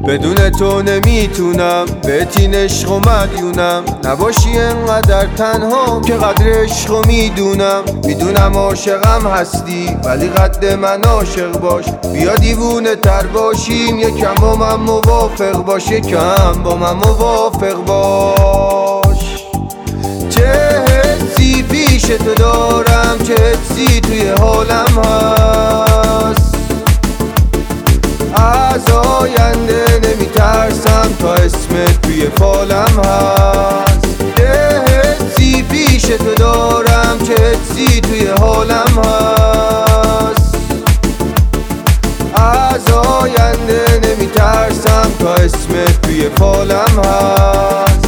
بدون تو نمیتونم، بهت این عشق و مدیونم. نباشی انقدر تنها که قدر عشق و میدونم. میدونم عاشقم هستی ولی قد من عاشق باش. بیا دیوونه تر باشیم، یکم با من موافق باش، یکم با من موافق باش. چه حسی پیش تو دارم، چه حسی توی حالم هست. از آینده نمیترسم تا اسمت توی فالم هست. چه حسی پیش تو دارم، چه حسی توی حالم هست. از آینده نمیترسم تا اسمت توی فالم هست.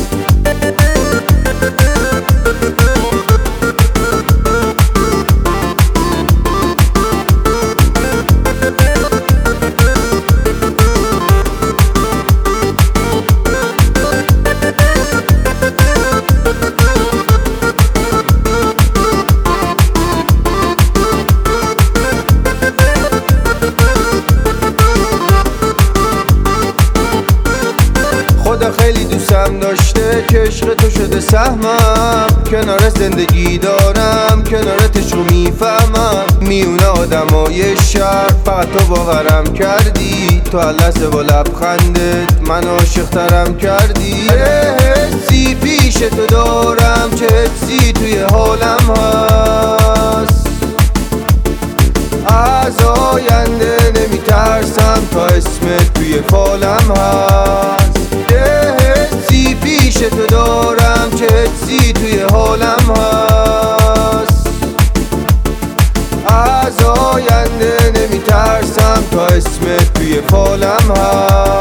خدا خیلی دوستم داشته که عشق تو شده سهمم. کنار زندگی دارم، کنارت عشق رو میفهمم. میونه آدمای شهر فقط تو باورم کردی. تو هر لحظه با لبخندت من عاشق ترم کردی. حسی پیش تو دارم، چه حسی توی حالم هست. از آینده نمیترسم تا اسمت توی فالم هست. حسی پیش تو دارم، چه حسی توی حالم هست. از آینده نمیترسم تا اسمت توی فالم هست.